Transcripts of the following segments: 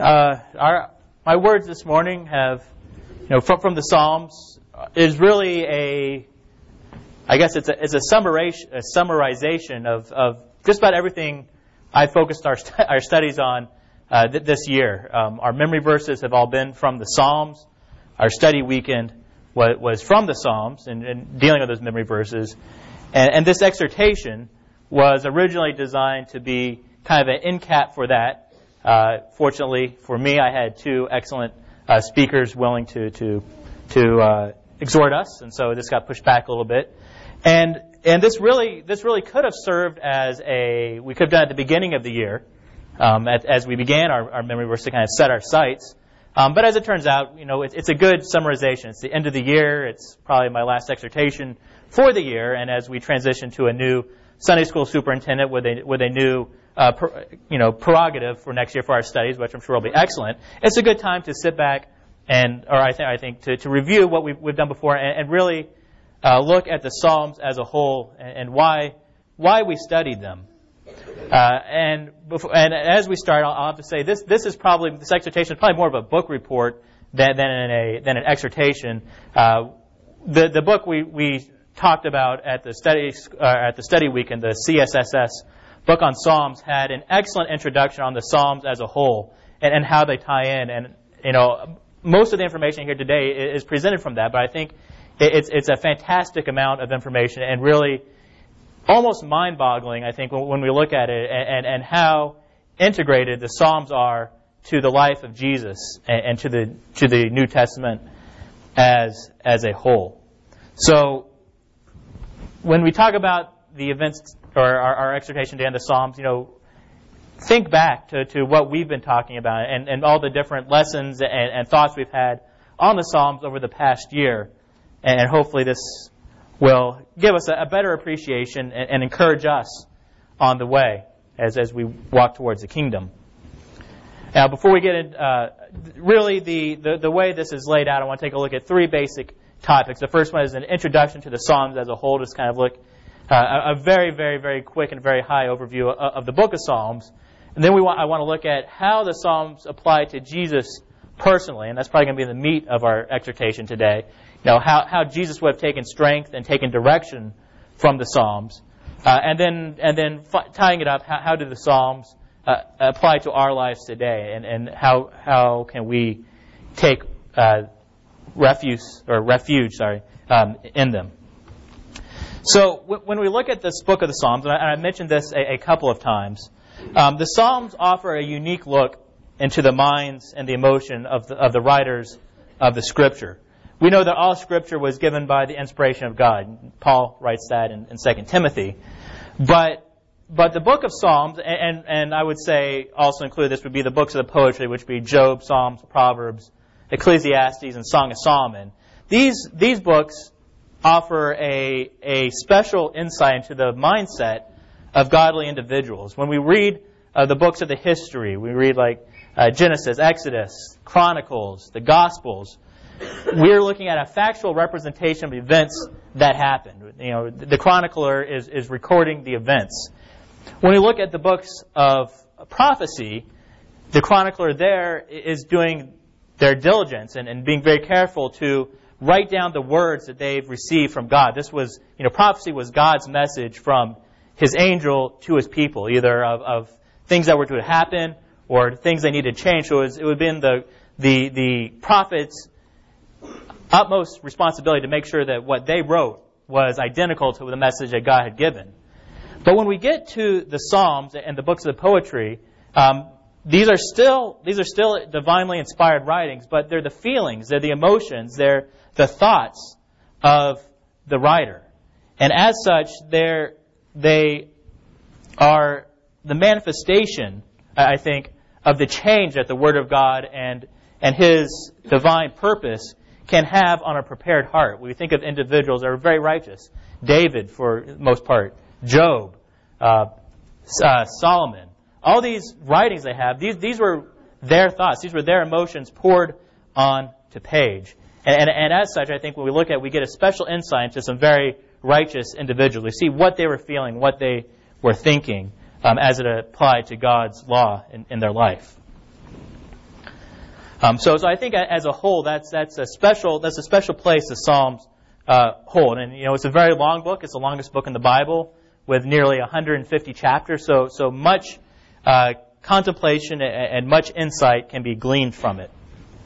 My words this morning have, from the Psalms, is really I guess it's a summarization of just about everything I focused our studies on this year. Our memory verses have all been from the Psalms. Our study weekend was from the Psalms and dealing with those memory verses. And this exhortation was originally designed to be kind of an end cap for that. Fortunately for me, I had two excellent speakers willing to exhort us, and so this got pushed back a little bit. And this really could have served as we could have done at the beginning of the year, as we began our memory verse to kind of set our sights. But as it turns out, it's a good summarization. It's the end of the year. It's probably my last exhortation for the year, and as we transition to a new Sunday school superintendent with a new prerogative for next year for our studies, which I'm sure will be excellent, it's a good time to sit back I think to review what we've done before and really look at the Psalms as a whole and why we studied them. And as we start, I'll have to say this exhortation is probably more of a book report than an exhortation. The book we talked about at the study weekend, the CSSS book on Psalms, had an excellent introduction on the Psalms as a whole and how they tie in. And most of the information here today is presented from that, but I think it's a fantastic amount of information and really almost mind-boggling, I think, when we look at it and how integrated the Psalms are to the life of Jesus and to the New Testament as a whole. So when we talk about the events or our exhortation to end the Psalms, think back to what we've been talking about and all the different lessons and thoughts we've had on the Psalms over the past year. And hopefully this will give us a better appreciation and encourage us on the way as we walk towards the kingdom. Now, before we get into really the way this is laid out, I want to take a look at three basic topics. The first one is an introduction to the Psalms as a whole, just kind of look a very, very, very quick and very high overview of the book of Psalms. And then I want to look at how the Psalms apply to Jesus personally, and that's probably going to be the meat of our exhortation today. How Jesus would have taken strength and taken direction from the Psalms, and then tying it up, how do the Psalms apply to our lives today, and how can we take refuge in them. So when we look at this book of the Psalms, and I mentioned this a couple of times, the Psalms offer a unique look into the minds and the emotion of the writers of the Scripture. We know that all Scripture was given by the inspiration of God. Paul writes that in 2 Timothy. But the book of Psalms, and I would say also include this would be the books of the poetry, which would be Job, Psalms, Proverbs, Ecclesiastes, and Song of Solomon. These books offer a special insight into the mindset of godly individuals. When we read the books of the history, we read like Genesis, Exodus, Chronicles, the Gospels, we're looking at a factual representation of events that happened. The chronicler is recording the events. When we look at the books of prophecy, the chronicler there is doing their diligence and being very careful to write down the words that they've received from God. This was, prophecy was God's message from His angel to His people, either of things that were to happen or things they needed to change. So it would have been the prophet's utmost responsibility to make sure that what they wrote was identical to the message that God had given. But when we get to the Psalms and the books of the poetry, these are still divinely inspired writings, but they're the feelings, they're the emotions, they're the thoughts of the writer. And as such, they are the manifestation, I think, of the change that the Word of God and His divine purpose can have on a prepared heart. We think of individuals that are very righteous. David, for the most part. Job. Solomon. All these writings they have, these were their thoughts. These were their emotions poured on to page. And as such, I think when we look at it, we get a special insight into some very righteous individuals. We see what they were feeling, what they were thinking as it applied to God's law in their life. So I think as a whole, that's a special place the Psalms hold. And it's a very long book. It's the longest book in the Bible with nearly 150 chapters. So much contemplation and much insight can be gleaned from it.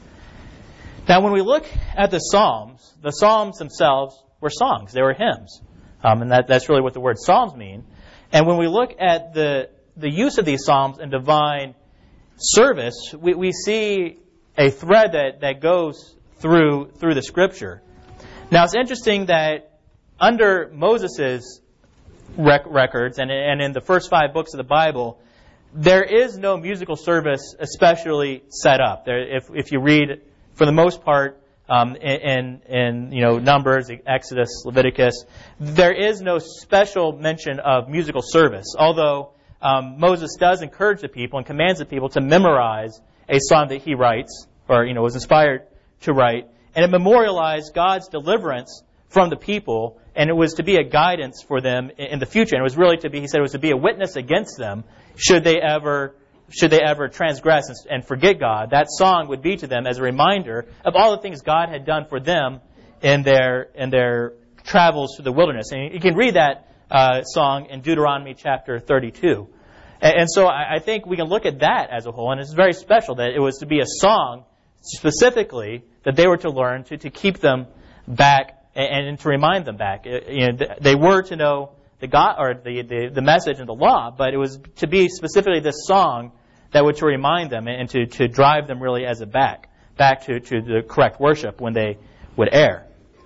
Now, when we look at the Psalms themselves were songs. They were hymns. And that's really what the word Psalms mean. And when we look at the use of these Psalms in divine service, we see a thread that goes through the Scripture. Now, it's interesting that under Moses' records and in the first 5 books of the Bible, there is no musical service especially set up. If you read, for the most part, in Numbers, Exodus, Leviticus, there is no special mention of musical service. Although Moses does encourage the people and commands the people to memorize a song that he writes, or was inspired to write, and it memorialized God's deliverance from the people, and it was to be a guidance for them in the future. And it was really he said it was to be a witness against them should they ever transgress and forget God. That song would be to them as a reminder of all the things God had done for them in their travels through the wilderness. And you can read that song in Deuteronomy chapter 32. And so I think we can look at that as a whole, and it's very special that it was to be a song specifically that they were to learn to keep them back and to remind them back. They were to know the God or the message and the law, but it was to be specifically this song that would to remind them and to drive them really as a back to the correct worship when they would err.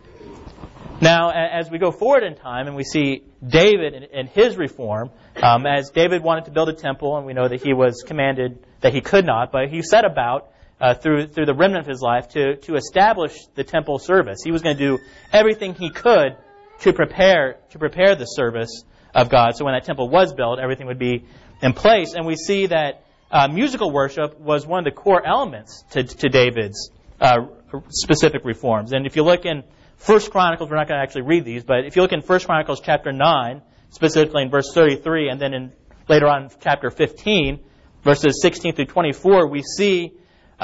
Now, as we go forward in time and we see David and his reform, as David wanted to build a temple, and we know that he was commanded that he could not, but he set about through the remnant of his life to establish the temple service. He was going to do everything he could to prepare the service of God. So when that temple was built, everything would be in place. And we see that musical worship was one of the core elements to David's specific reforms. And if you look in 1 Chronicles, we're not going to actually read these, but if you look in 1 Chronicles chapter 9, specifically in verse 33, and then later on in chapter 15, verses 16 through 24, we see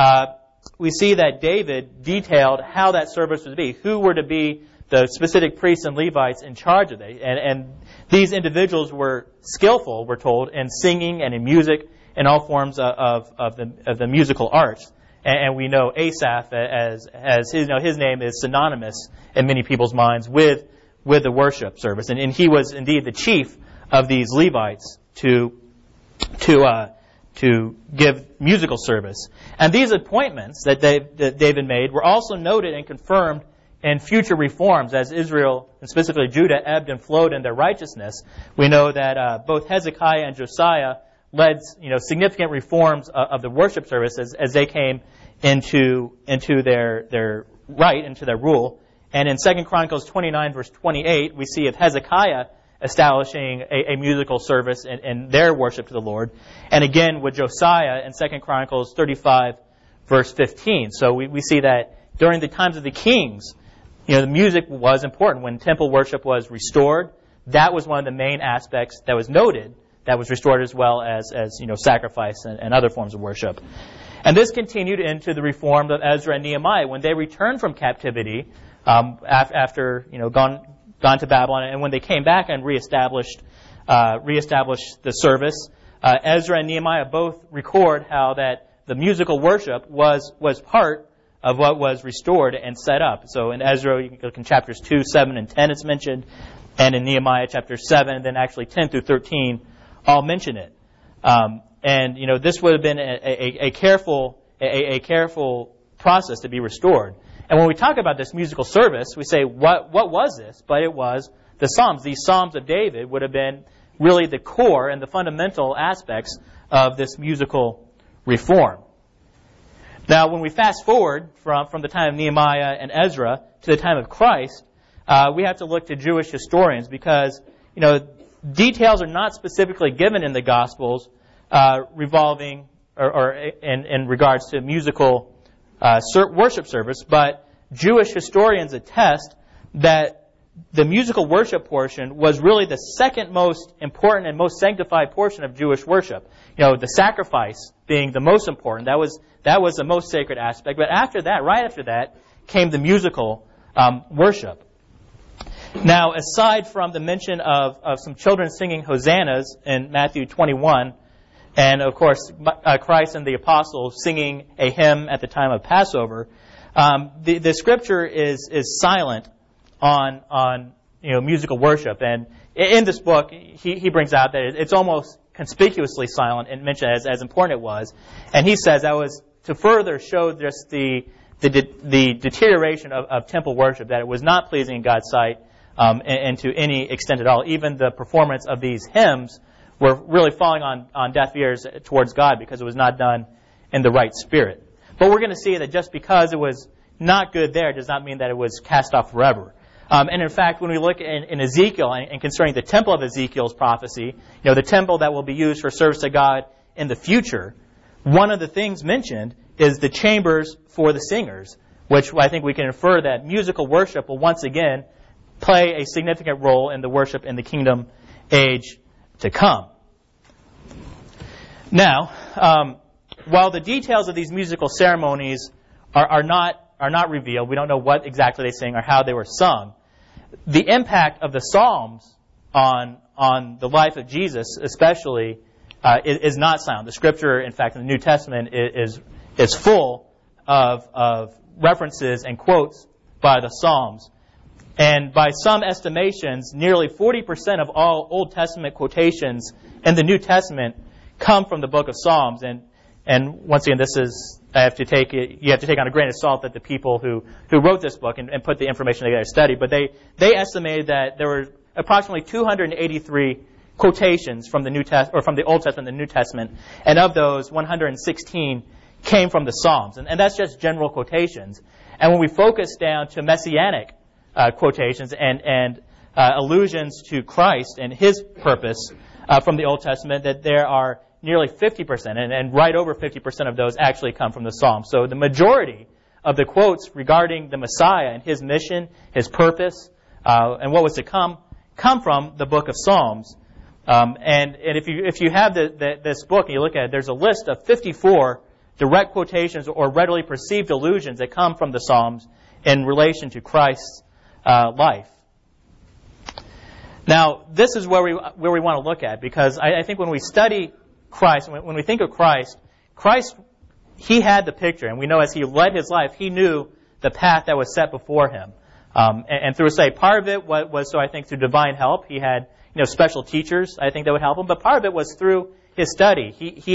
that David detailed how that service was to be, who were to be the specific priests and Levites in charge of it. And these individuals were skillful, we're told, in singing and in music and all forms of the musical arts. And we know Asaph as his name is synonymous in many people's minds with the worship service. And he was indeed the chief of these Levites to give musical service. And these appointments that David made were also noted and confirmed in future reforms as Israel, and specifically Judah, ebbed and flowed in their righteousness. We know that both Hezekiah and Josiah led significant reforms of the worship service as they came into their right, into their rule. And in 2 Chronicles 29, verse 28, we see of Hezekiah establishing a musical service in their worship to the Lord. And again with Josiah in 2 Chronicles 35, verse 15. So we see that during the times of the kings, the music was important. When temple worship was restored, that was one of the main aspects that was noted, that was restored, as well as sacrifice and other forms of worship. And this continued into the reform of Ezra and Nehemiah when they returned from captivity after gone to Babylon, and when they came back and reestablished the service. Ezra and Nehemiah both record how that the musical worship was part of what was restored and set up. So in Ezra, you can look in chapters 2, 7, and 10, it's mentioned, and in Nehemiah chapter 7, and then actually 10 through 13, all mention it. And this would have been a careful process to be restored. And when we talk about this musical service, we say, what was this? But it was the Psalms. These Psalms of David would have been really the core and the fundamental aspects of this musical reform. Now, when we fast forward from the time of Nehemiah and Ezra to the time of Christ, we have to look to Jewish historians because, details are not specifically given in the Gospels revolving or in regards to musical worship service, but Jewish historians attest that the musical worship portion was really the second most important and most sanctified portion of Jewish worship. The sacrifice being the most important. That was the most sacred aspect. But after that, right after that, came the musical worship. Now, aside from the mention of some children singing hosannas in Matthew 21, and of course Christ and the apostles singing a hymn at the time of Passover, the Scripture is silent on musical worship. And in this book, he brings out that it's almost conspicuously silent and mentioned as important it was. And he says that was to further show just the deterioration of temple worship, that it was not pleasing in God's sight and to any extent at all. Even the performance of these hymns were really falling on deaf ears towards God because it was not done in the right spirit. But we're going to see that just because it was not good there does not mean that it was cast off forever. And in fact, when we look in Ezekiel and concerning the temple of Ezekiel's prophecy, the temple that will be used for service to God in the future, one of the things mentioned is the chambers for the singers, which I think we can infer that musical worship will once again play a significant role in the worship in the kingdom age to come. Now, while the details of these musical ceremonies are not revealed, we don't know what exactly they sing or how they were sung, the impact of the Psalms on the life of Jesus especially is not silent. The Scripture, in fact, in the New Testament is full of references and quotes by the Psalms. And by some estimations, nearly 40% of all Old Testament quotations in the New Testament come from the book of Psalms. And once again, you have to take on a grain of salt that the people who wrote this book and put the information together studied. But they estimated that there were approximately 283 quotations from the from the Old Testament and the New Testament, and of those, 116 came from the Psalms. And that's just general quotations. And when we focus down to messianic quotations and allusions to Christ and His purpose from the Old Testament, that there are nearly 50%, and right over 50% of those actually come from the Psalms. So the majority of the quotes regarding the Messiah and His mission, His purpose, and what was to come from the book of Psalms. And if you have this book and you look at it, there's a list of 54 direct quotations or readily perceived allusions that come from the Psalms in relation to Christ's life. Now, this is where we want to look at, because I think when we study Christ, when we think of Christ, He had the picture, and we know as He led His life, He knew the path that was set before Him. And through, part of it was so I think through divine help. He had special teachers, I think, that would help him, but part of it was through his study.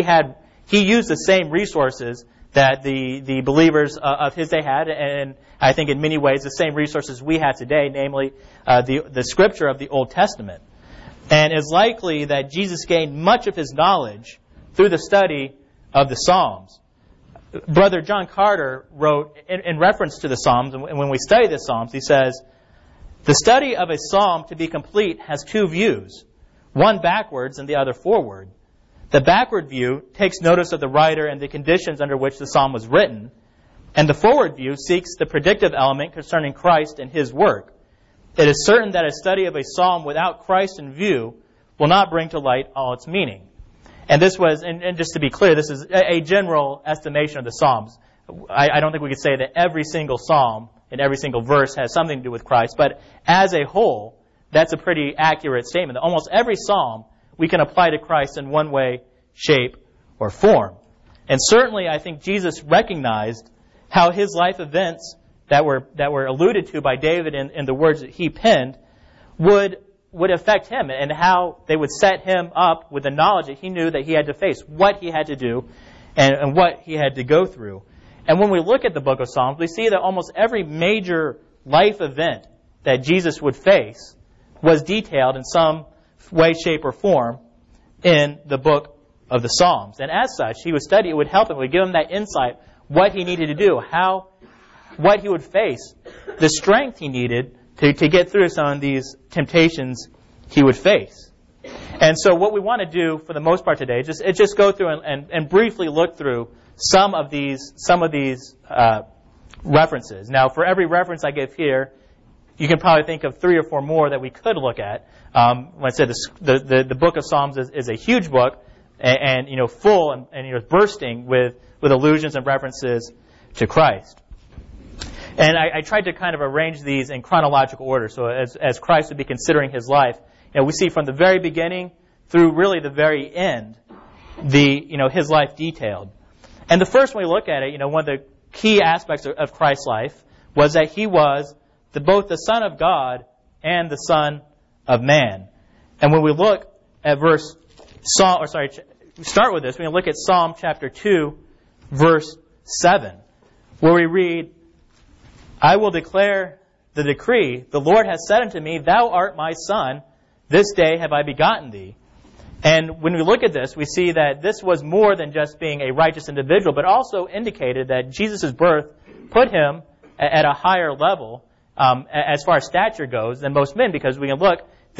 He used the same resources that the believers of his day had, and I think in many ways the same resources we have today, namely the Scripture of the Old Testament. And it's likely that Jesus gained much of his knowledge through the study of the Psalms. Brother John Carter wrote, in reference to the Psalms, and when we study the Psalms, he says, "The study of a psalm to be complete has two views, one backwards and the other forward. The backward view takes notice of the writer and the conditions under which the psalm was written, and the forward view seeks the predictive element concerning Christ and His work. It is certain that a study of a psalm without Christ in view will not bring to light all its meaning." And this was, and just to be clear, this is a general estimation of the Psalms. I don't think we could say that every single psalm and every single verse has something to do with Christ, but as a whole, that's a pretty accurate statement. Almost every psalm we can apply to Christ in one way, shape, or form. And certainly I think Jesus recognized how his life events that were alluded to by David in the words that he penned would affect him, and how they would set him up with the knowledge that he knew that he had to face, what he had to do, and what he had to go through. And when we look at the book of Psalms, we see that almost every major life event that Jesus would face was detailed in some way, shape, or form in the book of the Psalms. And as such, he would study, it would help him, it would give him that insight, what he needed to do, what he would face, the strength he needed to get through some of these temptations he would face. And so what we want to do for the most part today is just go through and briefly look through some of these references. Now, for every reference I give here, you can probably think of 3 or 4 more that we could look at. When I said the book of Psalms is a huge book, and full and bursting with allusions and references to Christ. And I tried to kind of arrange these in chronological order. So as Christ would be considering his life, we see from the very beginning through really the very end, his life detailed. And the first when we look at it, one of the key aspects of Christ's life was that he was both the Son of God and the Son of Man. And when we look at start with this. We can look at Psalm chapter 2, verse 7, where we read, I will declare the decree, the Lord has said unto me, Thou art my Son, this day have I begotten thee. And when we look at this, we see that this was more than just being a righteous individual, but also indicated that Jesus' birth put him at a higher level as far as stature goes than most men, because we can look,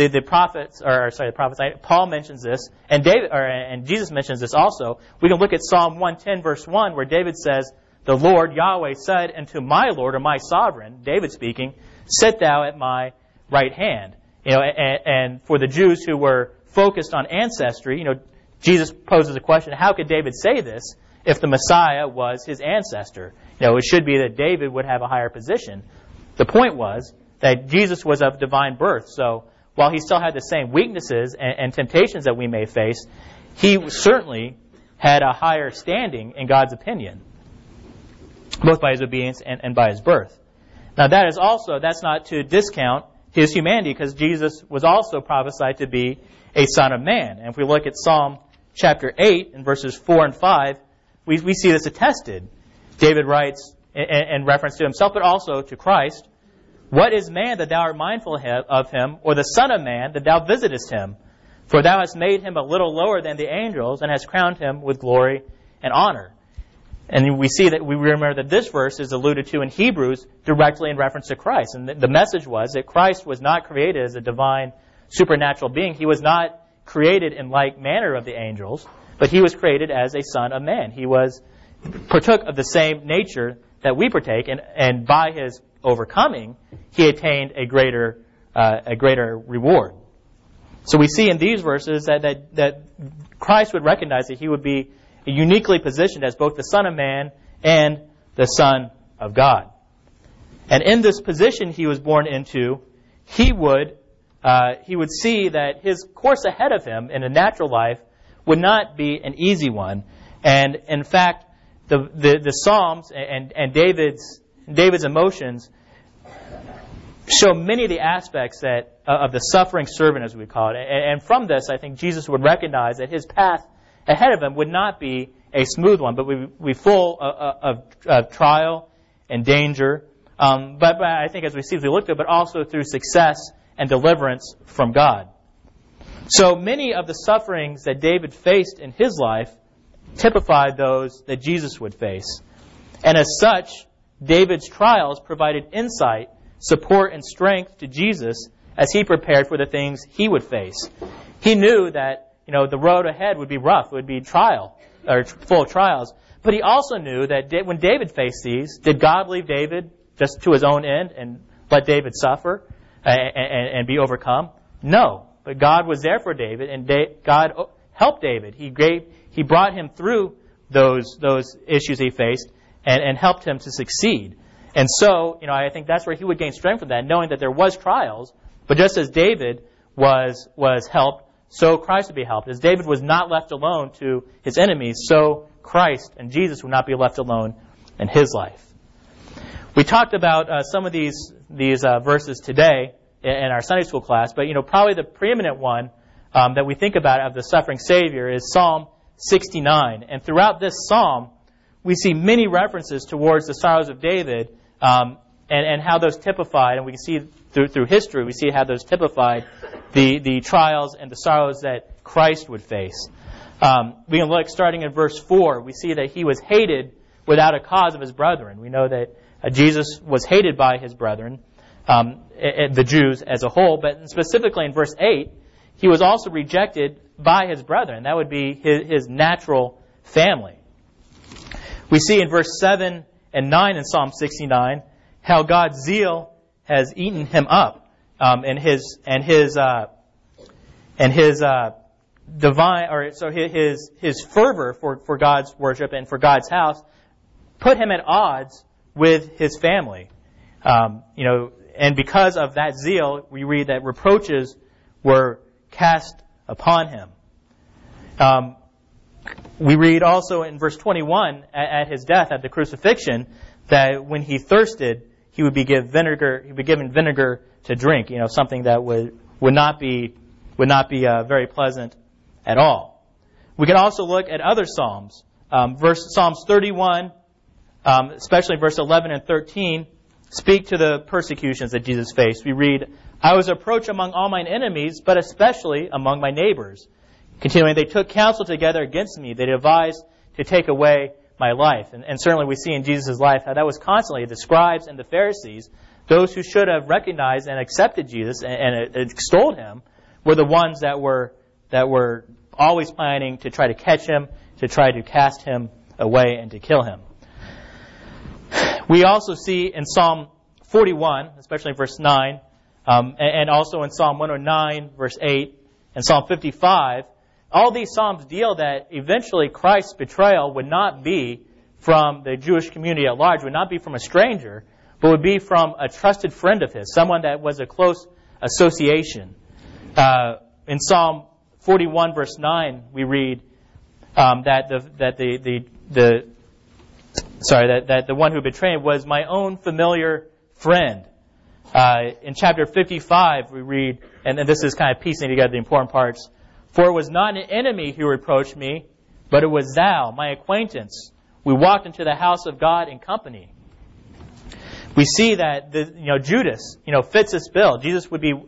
Paul mentions this, and Jesus mentions this also. We can look at Psalm 110, verse 1, where David says, The Lord Yahweh said unto my Lord, or my sovereign, David speaking, Sit thou at my right hand. And for the Jews who were focused on ancestry, Jesus poses a question, how could David say this if the Messiah was his ancestor? It should be that David would have a higher position. The point was that Jesus was of divine birth, so while he still had the same weaknesses and temptations that we may face, he certainly had a higher standing in God's opinion, both by his obedience and by his birth. Now that's not to discount his humanity, because Jesus was also prophesied to be a Son of Man. And if we look at Psalm chapter 8 and verses 4 and 5, we see this attested. David writes in reference to himself, but also to Christ, What is man that thou art mindful of him, or the Son of Man that thou visitest him? For thou hast made him a little lower than the angels, and hast crowned him with glory and honor. And we remember that this verse is alluded to in Hebrews directly in reference to Christ. And the message was that Christ was not created as a divine supernatural being. He was not created in like manner of the angels, but he was created as a Son of Man. He partook of the same nature that we partake, and by his overcoming, he attained a greater reward. So we see in these verses that Christ would recognize that he would be uniquely positioned as both the Son of Man and the Son of God. And in this position he was born into, he would see that his course ahead of him in a natural life would not be an easy one. And in fact, the Psalms and David's emotions show many of the aspects of the suffering servant, as we call it. And from this, I think Jesus would recognize that his path ahead of him would not be a smooth one, but would be full of trial and danger. But I think as we looked at it, but also through success and deliverance from God. So many of the sufferings that David faced in his life typified those that Jesus would face. And as such, David's trials provided insight, support, and strength to Jesus as he prepared for the things he would face. He knew that the road ahead would be rough, it would be full of trials. But he also knew that when David faced these, did God leave David just to his own end and let David suffer and be overcome? No. But God was there for David, and God helped David. He brought him through those issues he faced and helped him to succeed. And so, I think that's where he would gain strength from that, knowing that there was trials, but just as David was helped, so Christ would be helped. As David was not left alone to his enemies, so Christ and Jesus would not be left alone in his life. We talked about some of these verses today in our Sunday school class, but probably the preeminent one that we think about of the suffering Savior is Psalm 69. And throughout this psalm, we see many references towards the sorrows of David and how those typified, and we can see through history, we see how those typified the trials and the sorrows that Christ would face. We can look, starting in verse 4, we see that he was hated without a cause of his brethren. We know that Jesus was hated by his brethren, the Jews as a whole, but specifically in verse 8, he was also rejected by his brethren. That would be his natural family. We see in verse 7 and 9 in Psalm 69 how God's zeal has eaten him up, and his divine, or so his fervor for God's worship and for God's house put him at odds with his family. And because of that zeal, we read that reproaches were cast upon him. We read also in verse 21 at his death, at the crucifixion, that when he thirsted, he would be given vinegar to drink. Something that would not be very pleasant at all. We can also look at other psalms. Psalms 31, especially verse 11 and 13, speak to the persecutions that Jesus faced. We read, "I was reproached among all mine enemies, but especially among my neighbors. Continuing, they took counsel together against me. They devised to take away my life." And certainly we see in Jesus' life how that was constantly the scribes and the Pharisees, those who should have recognized and accepted Jesus and extolled him, were the ones that were always planning to try to catch him, to try to cast him away and to kill him. We also see in Psalm 41, especially verse 9, and also in Psalm 109, verse 8, and Psalm 55, all these Psalms deal that eventually Christ's betrayal would not be from the Jewish community at large, would not be from a stranger, but would be from a trusted friend of his, someone that was a close association. In Psalm 41, verse 9, we read that the one who betrayed him was my own familiar friend. In chapter 55, we read, and this is kind of piecing together the important parts, "For it was not an enemy who reproached me, but it was thou, my acquaintance. We walked into the house of God in company." We see that Judas fits this bill. Jesus would be.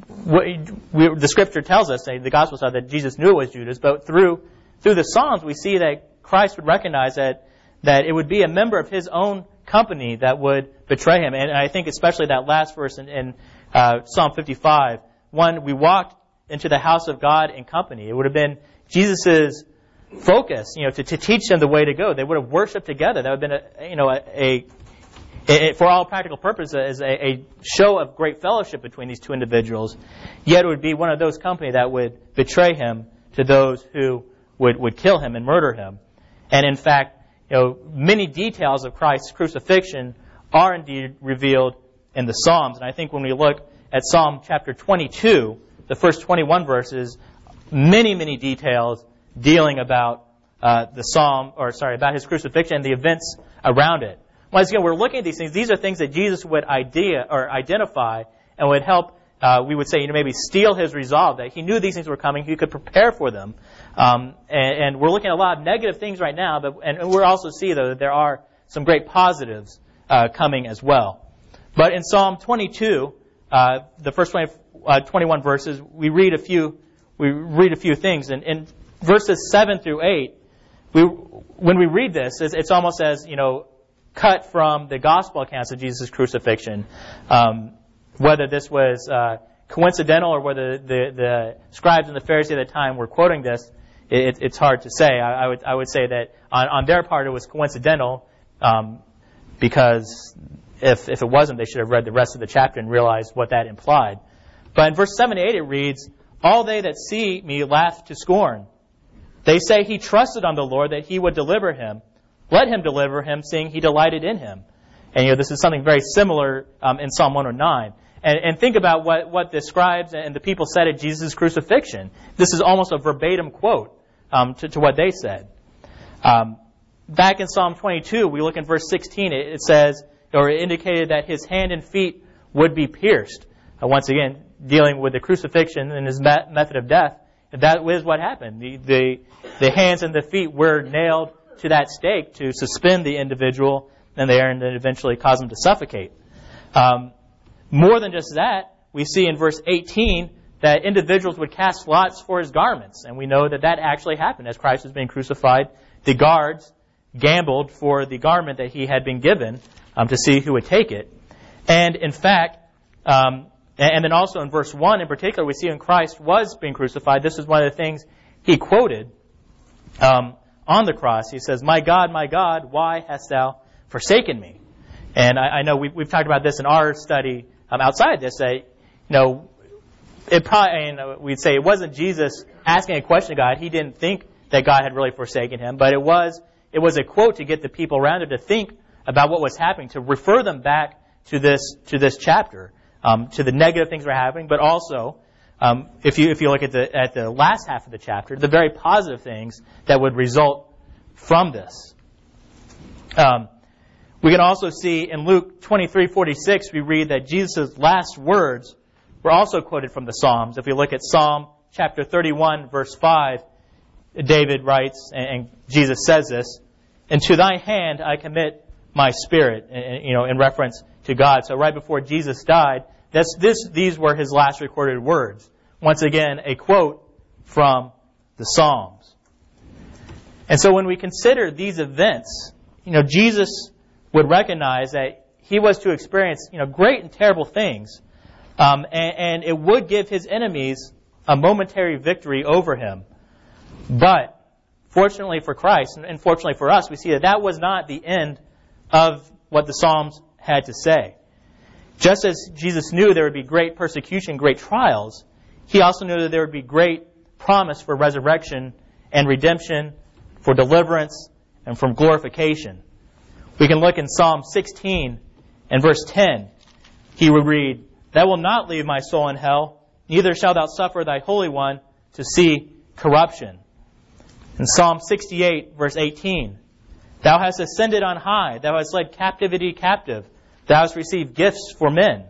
The Scripture tells us, the Gospel says that Jesus knew it was Judas, but through the Psalms we see that Christ would recognize that it would be a member of his own company that would betray him. And I think especially that last verse in Psalm 55, we walked into the house of God in company. It would have been Jesus' focus, to teach them the way to go. They would have worshipped together. That would have been for all practical purposes, a show of great fellowship between these two individuals. Yet it would be one of those company that would betray him to those who would kill him and murder him. And in fact, many details of Christ's crucifixion are indeed revealed in the Psalms. And I think when we look at Psalm chapter 22, the first 21 verses, many details dealing about about his crucifixion and the events around it. Once again, we're looking at these things. These are things that Jesus would identify and would help, we would say, maybe steel his resolve, that he knew these things were coming, he could prepare for them. And we're looking at a lot of negative things right now, and we'll also see, though, that there are some great positives coming as well. But in Psalm 22, the first 21 verses, we read a few things. And in verses 7 through 8, when we read this, it's almost as, cut from the gospel accounts of Jesus' crucifixion. Whether this was coincidental or whether the scribes and the Pharisees at the time were quoting this, it's hard to say. I would say that on their part it was coincidental, because if it wasn't, they should have read the rest of the chapter and realized what that implied. But in verse 7 to 8 it reads, "All they that see me laugh to scorn. They say he trusted on the Lord that he would deliver him. Let him deliver him, seeing he delighted in him." And this is something very similar in Psalm 109. And think about what the scribes and the people said at Jesus' crucifixion. This is almost a verbatim quote to what they said. Back in Psalm 22, we look in verse 16. It says, or it indicated that his hand and feet would be pierced. Once again, dealing with the crucifixion and his method of death. That is what happened. The hands and the feet were nailed to that stake to suspend the individual and then eventually cause him to suffocate. More than just that, we see in verse 18 that individuals would cast lots for his garments. And we know that actually happened. As Christ was being crucified, the guards gambled for the garment that he had been given to see who would take it. And in fact, and then also in verse 1 in particular, we see when Christ was being crucified, this is one of the things he quoted on the cross. He says, my God, why hast thou forsaken me?" And I know we've talked about this in our study outside this that, it probably, we'd say it wasn't Jesus asking a question to God. He didn't think that God had really forsaken him, but it was a quote to get the people around him to think about what was happening, to refer them back to this chapter, to the negative things that were happening, but also, if you look at the last half of the chapter, the very positive things that would result from this. We can also see in Luke 23:46, we read that Jesus' last words were also quoted from the Psalms. If we look at Psalm chapter 31, verse 5, David writes, and Jesus says this, "And to thy hand I commit my spirit," in reference to God. So right before Jesus died, these were his last recorded words. Once again, a quote from the Psalms. And so when we consider these events, Jesus would recognize that he was to experience, great and terrible things, and it would give his enemies a momentary victory over him. But fortunately for Christ, and fortunately for us, we see that was not the end of what the Psalms had to say. Just as Jesus knew there would be great persecution, great trials, he also knew that there would be great promise for resurrection and redemption, for deliverance, and from glorification. We can look in Psalm 16 and verse 10. He would read, "Thou wilt not leave my soul in hell, neither shalt thou suffer thy Holy One to see corruption." In Psalm 68, verse 18, "Thou hast ascended on high, thou hast led captivity captive, thou hast received gifts for men."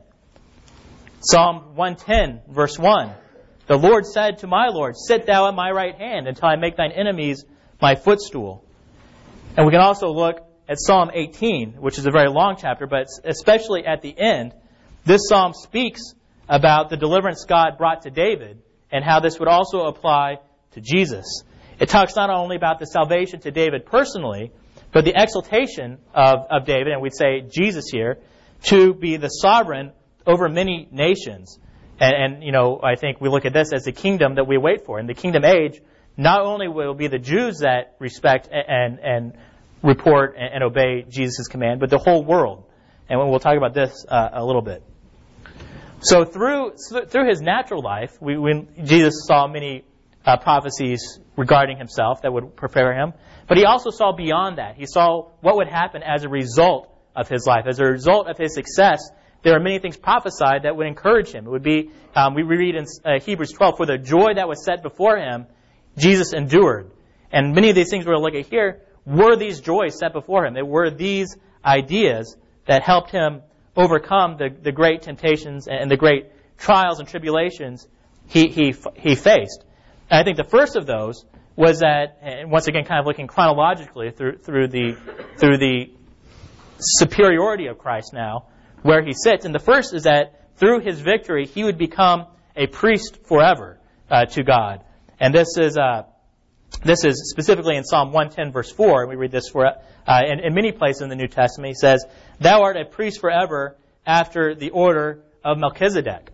Psalm 110, verse 1, "The Lord said to my Lord, Sit thou at my right hand until I make thine enemies my footstool." And we can also look at Psalm 18, which is a very long chapter, but especially at the end, this psalm speaks about the deliverance God brought to David and how this would also apply to Jesus. It talks not only about the salvation to David personally, but the exaltation of David, and we'd say Jesus here, to be the sovereign over many nations. And I think we look at this as the kingdom that we wait for. In the kingdom age, not only will it be the Jews that respect and report and obey Jesus' command, but the whole world. And we'll talk about this a little bit. So through his natural life, Jesus saw many prophecies regarding himself that would prepare him. But he also saw beyond that. He saw what would happen as a result of his life. As a result of his success, there are many things prophesied that would encourage him. It would be, we read in Hebrews 12, "For the joy that was set before him, Jesus endured." And many of these things we're going to look at here were these joys set before him. They were these ideas that helped him overcome the great temptations and the great trials and tribulations he faced. And I think the first of those was that, and once again, kind of looking chronologically through the superiority of Christ now, where he sits. And the first is that through his victory, he would become a priest forever to God. And this is specifically in Psalm 110, verse 4. We read this in many places in the New Testament. He says, "Thou art a priest forever after the order of Melchizedek."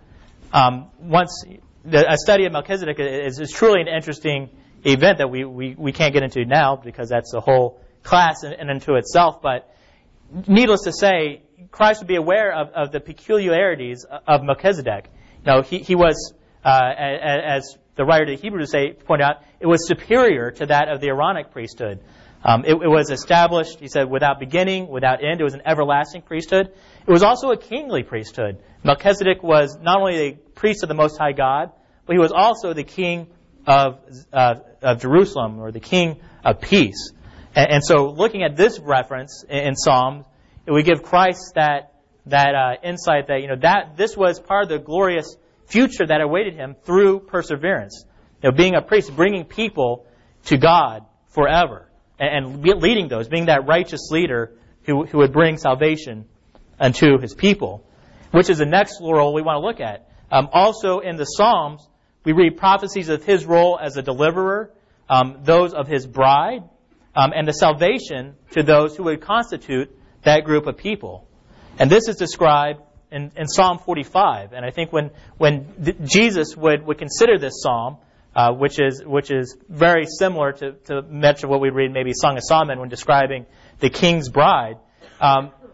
A study of Melchizedek is truly an interesting event that we can't get into now because that's a whole class in and to itself. But needless to say, Christ would be aware of the peculiarities of Melchizedek. He was, as the writer to Hebrews pointed out, it was superior to that of the Aaronic priesthood. It was established, he said, without beginning, without end. It was an everlasting priesthood. It was also a kingly priesthood. Melchizedek was not only the priest of the Most High God, but he was also the king of Jerusalem, or the king of peace. And so looking at this reference in Psalms, it would give Christ that insight that this was part of the glorious future that awaited him through perseverance. Being a priest, bringing people to God forever, and leading those, being that righteous leader who would bring salvation unto his people, which is the next role we want to look at. Also in the Psalms, we read prophecies of his role as a deliverer, those of his bride, and the salvation to those who would constitute that group of people. And this is described in Psalm 45. And I think when Jesus would consider this psalm, which is very similar to much of what we read maybe Song of Solomon when describing the king's bride,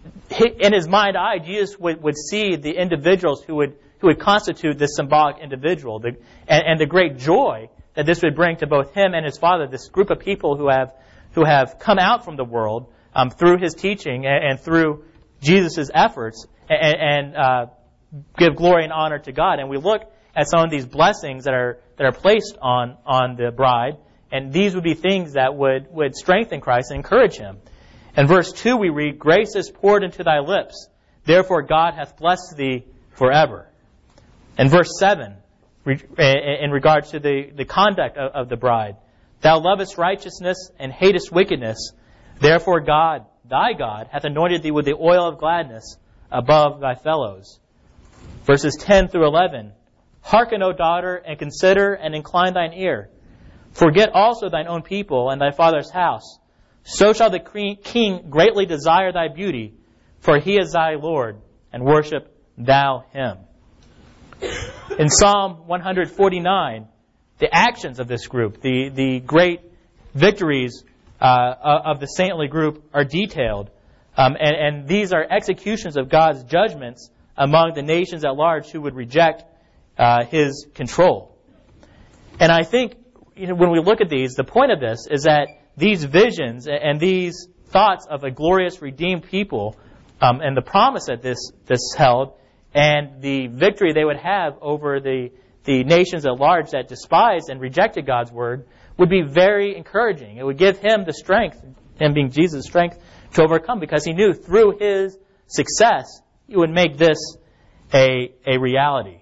in his mind's eye, Jesus would see the individuals who would constitute this symbolic individual, and the great joy that this would bring to both him and his Father, this group of people who have come out from the world through his teaching and through Jesus' efforts, and give glory and honor to God. And we look at some of these blessings that are placed on the bride, and these would be things that would strengthen Christ and encourage him. In verse 2 we read, "Grace is poured into thy lips, therefore God hath blessed thee forever." In verse 7, in regards to the conduct of the bride, "Thou lovest righteousness and hatest wickedness, therefore God, thy God, hath anointed thee with the oil of gladness above thy fellows." Verses 10 through 11, "Hearken, O daughter, and consider and incline thine ear. Forget also thine own people and thy father's house. So shall the king greatly desire thy beauty, for he is thy Lord, and worship thou him." In Psalm 149, the actions of this group, the great victories of the saintly group are detailed. And these are executions of God's judgments among the nations at large who would reject his control. And I think when we look at these, the point of this is that these visions and these thoughts of a glorious redeemed people and the promise that this held and the victory they would have over the nations at large that despised and rejected God's word would be very encouraging. It would give him the strength, him being Jesus' strength, to overcome, because he knew through his success he would make this a reality.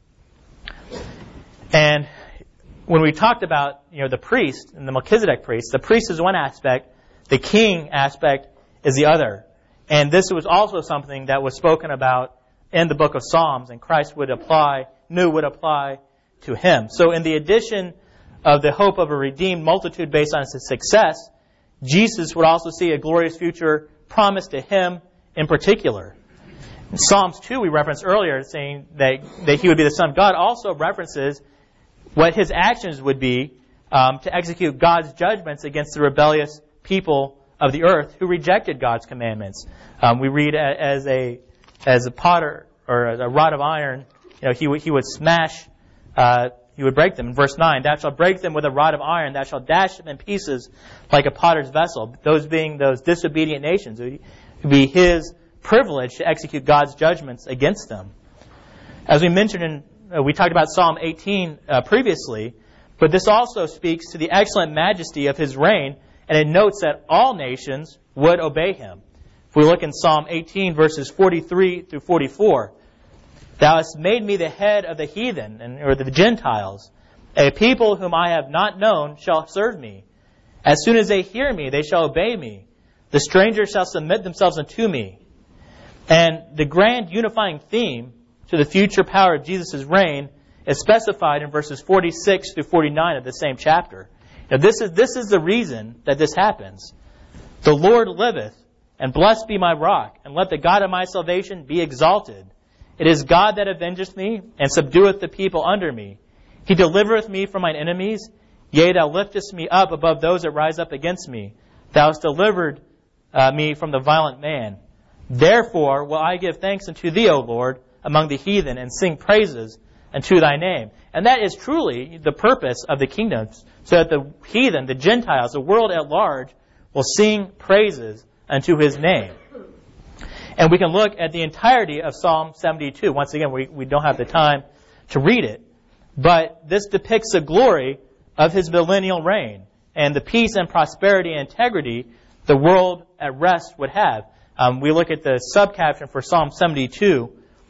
And when we talked about the priest and the Melchizedek priest, the priest is one aspect, the king aspect is the other. And this was also something that was spoken about in the book of Psalms, and Christ would apply to him. So in the addition of the hope of a redeemed multitude based on his success, Jesus would also see a glorious future promised to him in particular. In Psalms 2 we referenced earlier, saying that he would be the Son of God, also references what his actions would be to execute God's judgments against the rebellious people of the earth who rejected God's commandments. We read as a potter or a rod of iron, he would smash, he would break them. In verse 9, "Thou shalt break them with a rod of iron, thou shalt dash them in pieces like a potter's vessel." Those being those disobedient nations. It would be his privilege to execute God's judgments against them. As we mentioned we talked about Psalm 18 previously, but this also speaks to the excellent majesty of his reign, and it notes that all nations would obey him. If we look in Psalm 18, verses 43 through 44, "Thou hast made me the head of the heathen," or the Gentiles. "A people whom I have not known shall serve me. As soon as they hear me, they shall obey me. The strangers shall submit themselves unto me." And the grand unifying theme to the future power of Jesus' reign is specified in verses 46 through 49 of the same chapter. Now this is the reason that this happens. "The Lord liveth, and blessed be my rock, and let the God of my salvation be exalted. It is God that avengeth me, and subdueth the people under me. He delivereth me from mine enemies. Yea, thou liftest me up above those that rise up against me. Thou hast delivered me from the violent man. Therefore will I give thanks unto thee, O Lord, among the heathen, and sing praises unto thy name." And that is truly the purpose of the kingdom, so that the heathen, the Gentiles, the world at large, will sing praises unto his name. And we can look at the entirety of Psalm 72. Once again, we don't have the time to read it, but this depicts the glory of his millennial reign and the peace and prosperity and integrity the world at rest would have. We look at the subcaption for Psalm 72.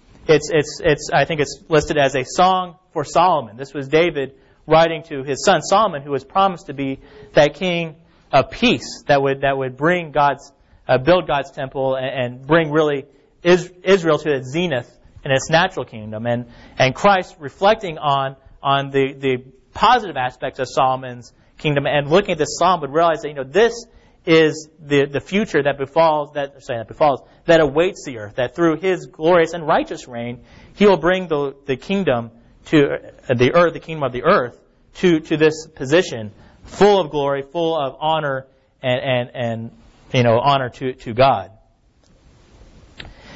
I think it's listed as a song for Solomon. This was David writing to his son Solomon, who was promised to be that king of peace that would bring build God's temple and bring really Israel to its zenith in its natural kingdom. And Christ, reflecting on the positive aspects of Solomon's kingdom and looking at this psalm, would realize that this is the future that awaits the earth. That through his glorious and righteous reign, he will bring the kingdom to the earth, the kingdom of the earth, to this position, full of glory, full of honor and honor to God.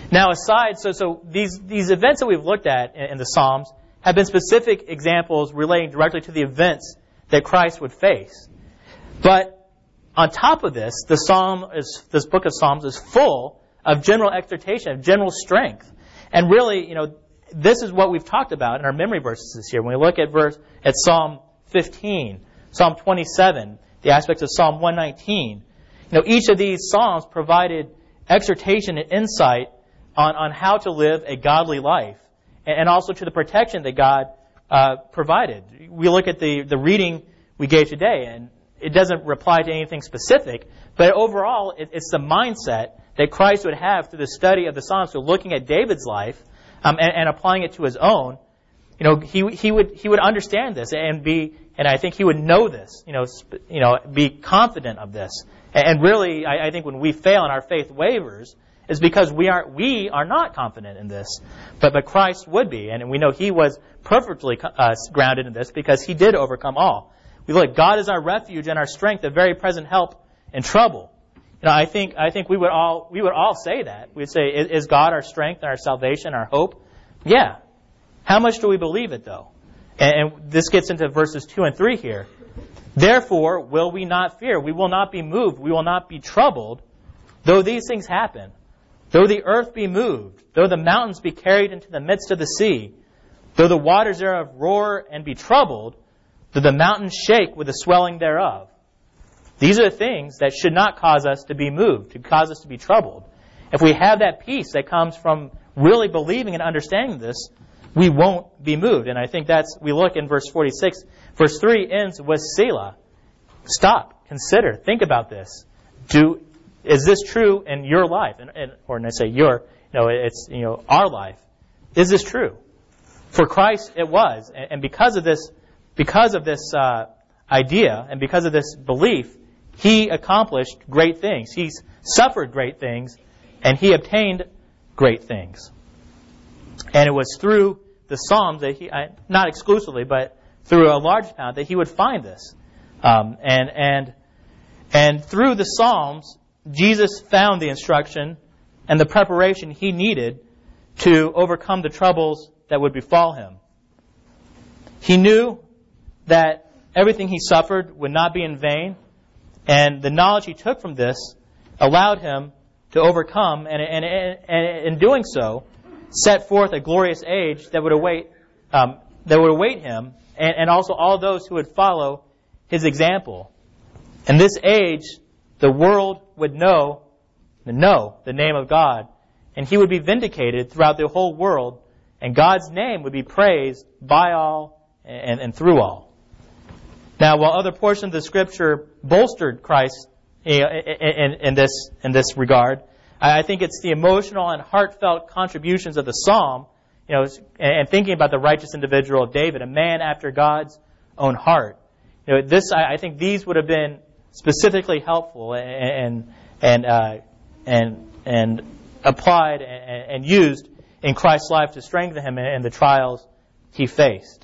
Now, so these events that we've looked at in the Psalms have been specific examples relating directly to the events that Christ would face. But on top of this, this book of Psalms is full of general exhortation, of general strength. And really, this is what we've talked about in our memory verses this year. When we look at Psalm 15, Psalm 27, the aspects of Psalm 119, each of these Psalms provided exhortation and insight on how to live a godly life, and also to the protection that God provided. We look at the reading we gave today, and it doesn't reply to anything specific, but overall, it's the mindset that Christ would have through the study of the Psalms, so looking at David's life and applying it to his own. He would understand this and I think he would know this. Be confident of this. And really, I think when we fail and our faith wavers, is because we are not confident in this, but Christ would be, and we know He was perfectly grounded in this because He did overcome all. We look, God is our refuge and our strength, a very present help in trouble. I think we would all say that. We'd say, is God our strength and our salvation, our hope? Yeah. How much do we believe it though? And this gets into verses 2 and 3 here. Therefore, will we not fear? We will not be moved. We will not be troubled, though these things happen. Though the earth be moved, though the mountains be carried into the midst of the sea, though the waters thereof roar and be troubled, though the mountains shake with the swelling thereof. These are the things that should not cause us to be moved, to cause us to be troubled. If we have that peace that comes from really believing and understanding this, we won't be moved. And I think we look in verse 46. Verse 3 ends with Selah. Stop, consider, think about this. Is this true in your life? Or when I say it's our life. Is this true? For Christ, it was, and because of this idea and because of this belief, He accomplished great things. He suffered great things, and He obtained great things. And it was through the Psalms that He, not exclusively, but through a large amount, that He would find this. And through the Psalms, Jesus found the instruction and the preparation He needed to overcome the troubles that would befall Him. He knew that everything He suffered would not be in vain, and the knowledge He took from this allowed Him to overcome, and in doing so, set forth a glorious age that would await Him, and also all those who would follow His example. In this age, the world would know the name of God, and He would be vindicated throughout the whole world, and God's name would be praised by all and through all. Now, while other portions of the Scripture bolstered Christ in this regard, I think it's the emotional and heartfelt contributions of the Psalm, and thinking about the righteous individual of David, a man after God's own heart. I think these would have been specifically helpful and applied and used in Christ's life to strengthen Him in the trials He faced.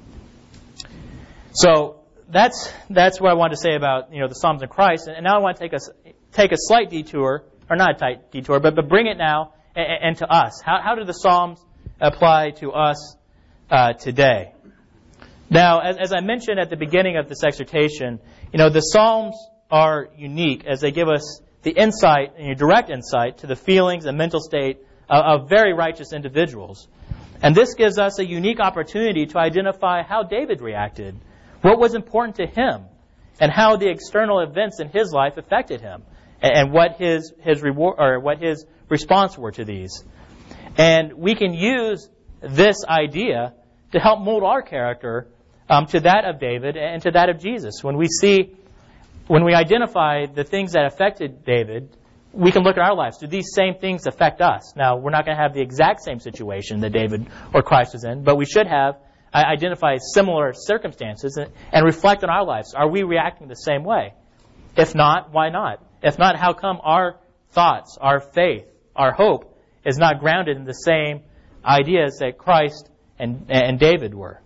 So that's what I wanted to say about the Psalms of Christ. And now I want to take a slight detour, or not a tight detour, but bring it now and to us. How do the Psalms apply to us today? Now, as I mentioned at the beginning of this exhortation, the Psalms are unique as they give us the insight, and direct insight, to the feelings and mental state of very righteous individuals. And this gives us a unique opportunity to identify how David reacted, what was important to him, and how the external events in his life affected him, and what his reward or what his response were to these. And we can use this idea to help mold our character to that of David and to that of Jesus. When we identify the things that affected David, we can look at our lives. Do these same things affect us? Now, we're not going to have the exact same situation that David or Christ was in, but we should have identified similar circumstances and reflect on our lives. Are we reacting the same way? If not, why not? If not, how come our thoughts, our faith, our hope is not grounded in the same ideas that Christ and David were?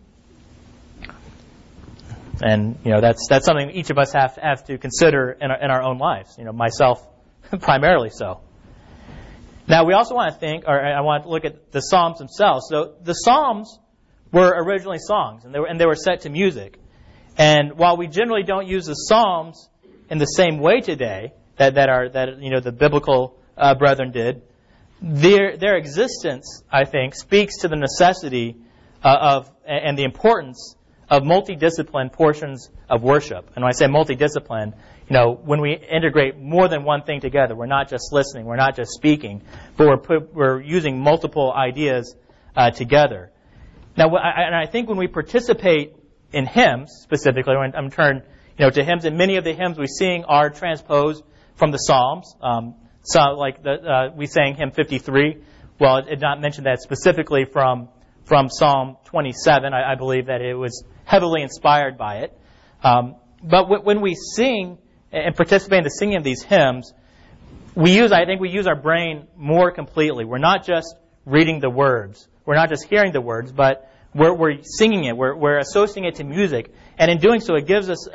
And that's something each of us have to consider in our own lives. Myself primarily so. Now, we also want to think, or I want to look at the Psalms themselves. So the Psalms were originally songs, and they were set to music. And while we generally don't use the Psalms in the same way today that the biblical brethren did, their existence, I think, speaks to the necessity and the importance of multidisciplined portions of worship. And when I say multidisciplined, when we integrate more than one thing together, we're not just listening, we're not just speaking, but we're using multiple ideas together. Now, and I think when we participate in hymns, specifically, when I'm turned to hymns, and many of the hymns we sing are transposed from the Psalms. So, like we sang hymn 53. Well, it did not mention that specifically from Psalm 27. I believe that it was heavily inspired by it. But when we sing and participate in the singing of these hymns, I think we use our brain more completely. We're not just reading the words. We're not just hearing the words, but we're singing it. We're associating it to music. And in doing so, it gives us,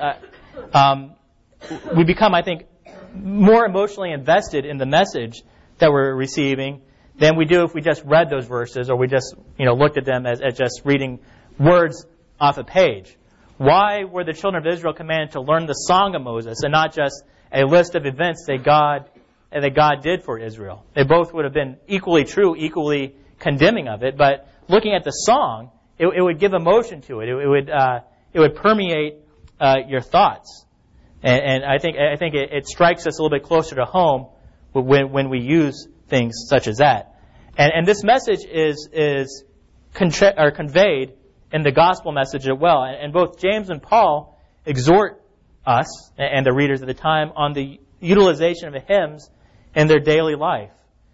we become, I think, more emotionally invested in the message that we're receiving than we do if we just read those verses or we just, looked at them as just reading words off a page. Why were the children of Israel commanded to learn the song of Moses and not just a list of events that God did for Israel? They both would have been equally true, equally condemning of it, but looking at the song, it would give emotion to it. It would permeate your thoughts, and I think it strikes us a little bit closer to home when we use things such as that. And this message is conveyed in the gospel message as well. And both James and Paul exhort us and the readers at the time on the utilization of hymns in their daily life.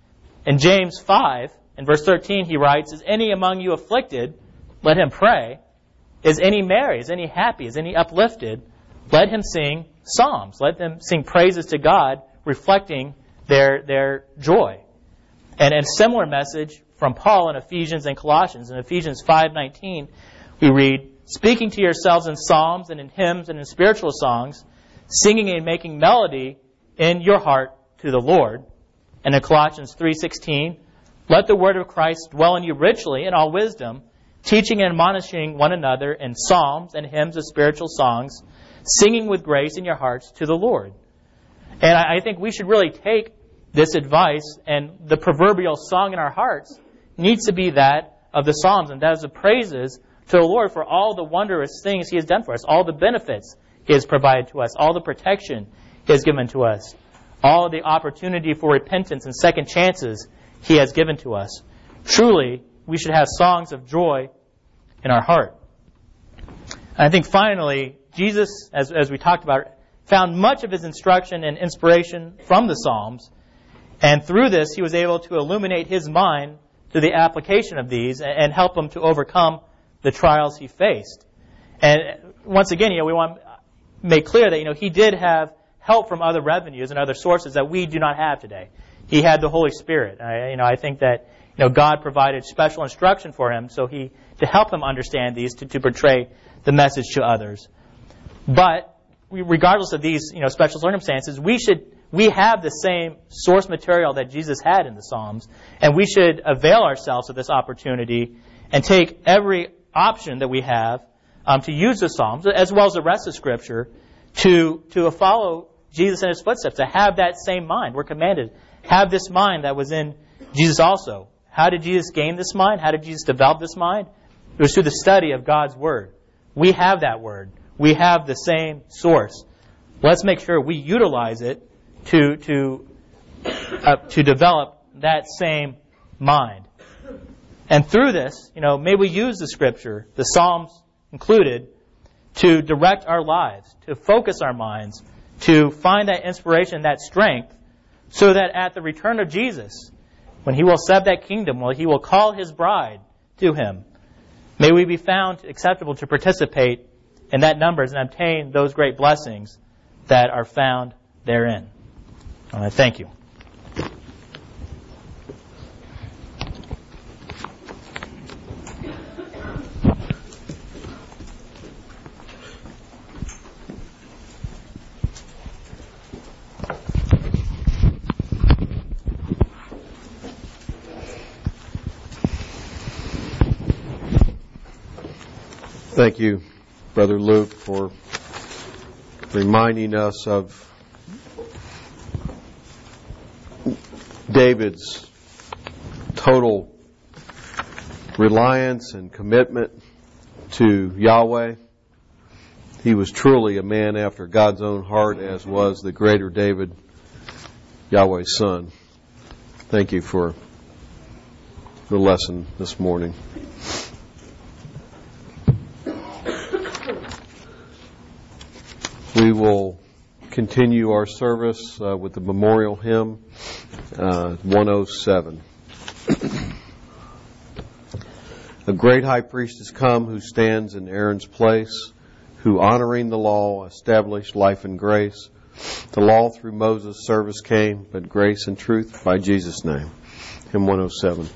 In James 5, in verse 13, he writes, "Is any among you afflicted? Let him pray. Is any merry? Is any happy? Is any uplifted? Let him sing psalms." Let them sing praises to God, reflecting their joy. And a similar message from Paul in Ephesians and Colossians. In Ephesians 5:19, we read, "Speaking to yourselves in psalms and in hymns and in spiritual songs, singing and making melody in your heart to the Lord." And in Colossians 3:16, "Let the word of Christ dwell in you richly in all wisdom, teaching and admonishing one another in psalms and hymns of spiritual songs, singing with grace in your hearts to the Lord." And I think we should really take this advice, and the proverbial song in our hearts needs to be that of the Psalms, and that is the praises to the Lord for all the wondrous things He has done for us, all the benefits He has provided to us, all the protection He has given to us, all the opportunity for repentance and second chances He has given to us. Truly, we should have songs of joy in our heart. And I think finally, Jesus, as we talked about, found much of His instruction and inspiration from the Psalms, and through this He was able to illuminate His mind through the application of these and help Him to overcome the trials He faced. And once again, we want to make clear that He did have help from other revenues and other sources that we do not have today. He had the Holy Spirit. I think that God provided special instruction for Him to help Him understand these, to portray the message to others. But regardless of these special circumstances, we have the same source material that Jesus had in the Psalms, and we should avail ourselves of this opportunity and take every option that we have to use the Psalms, as well as the rest of Scripture, to follow Jesus in His footsteps, to have that same mind. We're commanded, have this mind that was in Jesus also. How did Jesus gain this mind? How did Jesus develop this mind? It was through the study of God's Word. We have that Word. We have the same source. Let's make sure we utilize it to develop that same mind. And through this, may we use the Scripture, the Psalms included, to direct our lives, to focus our minds, to find that inspiration, that strength, so that at the return of Jesus, when He will set up that kingdom, when He will call His bride to Him, may we be found acceptable to participate in that numbers and obtain those great blessings that are found therein. Thank you. Thank you, Brother Luke, for reminding us of David's total reliance and commitment to Yahweh. He was truly a man after God's own heart, as was the greater David, Yahweh's son. Thank you for the lesson this morning. We will continue our service with the memorial hymn 107. A great high priest has come who stands in Aaron's place, who honoring the law established life and grace. The law through Moses' service came, but grace and truth by Jesus' name. Hymn 107.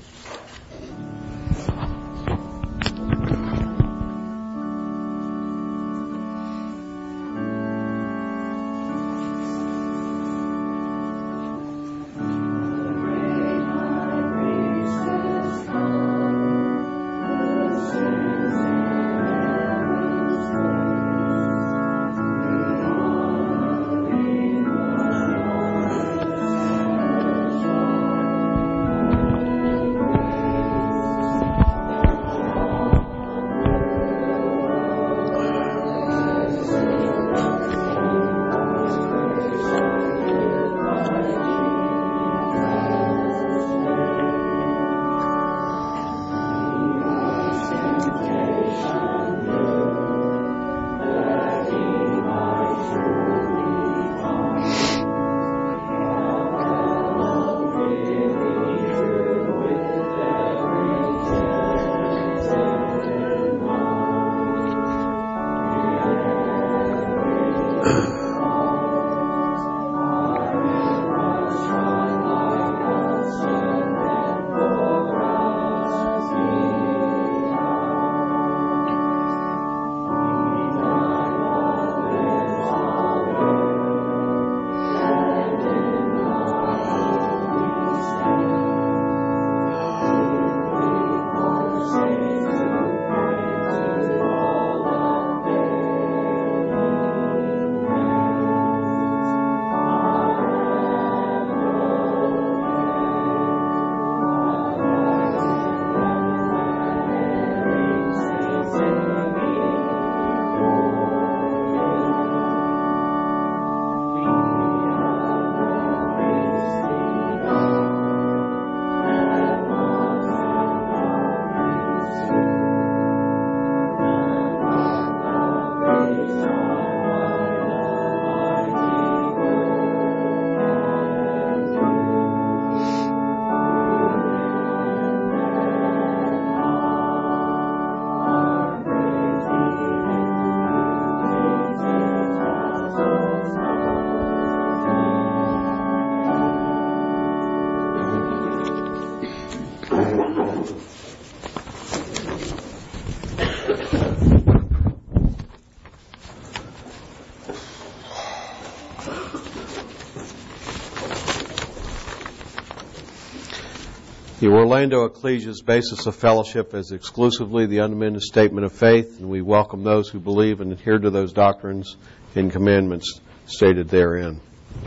The Orlando Ecclesia's basis of fellowship is exclusively the unamended statement of faith, and we welcome those who believe and adhere to those doctrines and commandments stated therein.